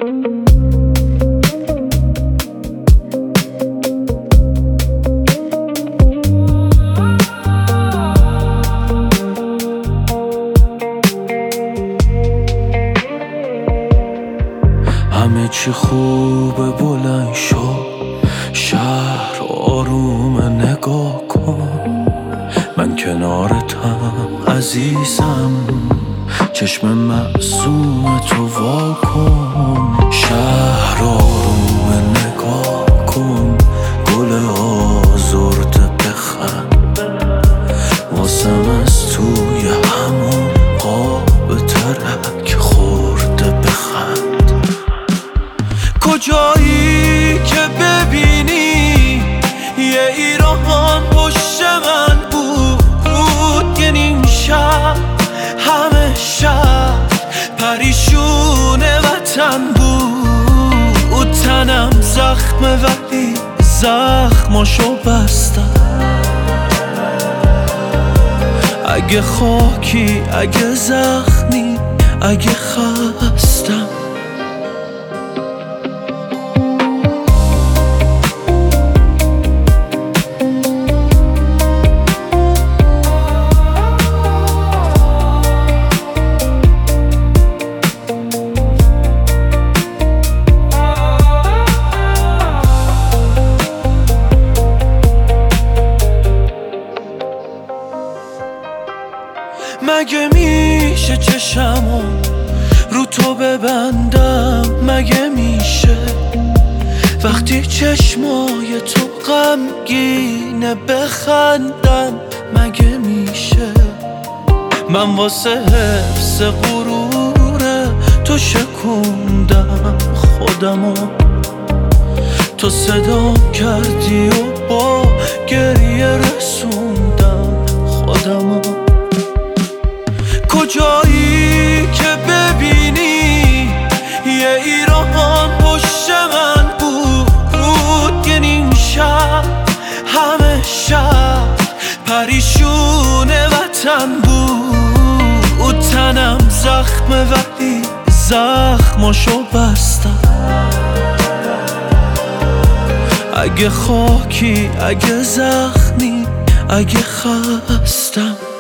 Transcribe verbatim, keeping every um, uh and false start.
همه چی خوبه بلند شو، شهر آرومه نگاه کن، من کنارتم عزیزم، چشم معصوم تو وا کن. شهر آرومه نگاه کن، گل آزرده بخند، واسم از توی همون قاب ترک خورده بخند. کجایی که ببینی یه ایران پشت من بود، یه نیم شب همه شب پریشون وطن بود. تنم زخمه ولی زخماشو بستم، اگه خاکی اگه زخمی اگه خستم. مگه میشه چشمو رو تو ببندم؟ مگه میشه وقتی چشمای تو غمگینه بخندم؟ مگه میشه من واسه حفظ غرور تو شکوندم خودمو، تو صدا کردی و با گریه رسوندم خودمو. کجایی که ببینی یه ایران پشت من بود، یه نیم شب همه شب پریشون وطن بود. تنم زخمه ولی زخماشو بستم، اگه خاکی اگه زخمی اگه خستم.